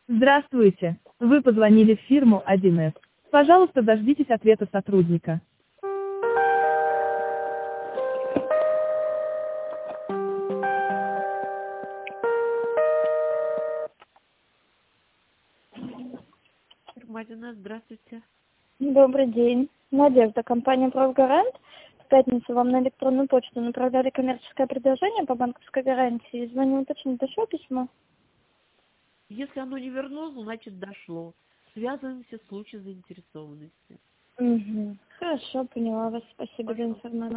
Здравствуйте. Вы позвонили в фирму 1С. Пожалуйста, дождитесь ответа сотрудника. Мадина, здравствуйте. Добрый день. Надежда, компания «Правгарант». В пятницу вам на электронную почту направляли коммерческое предложение по банковской гарантии. Звоню уточнить, дошло письмо? Если оно не вернулось, значит дошло. Связываемся в случае заинтересованности. Угу. Хорошо, поняла вас. Спасибо за Пожалуйста. информацию.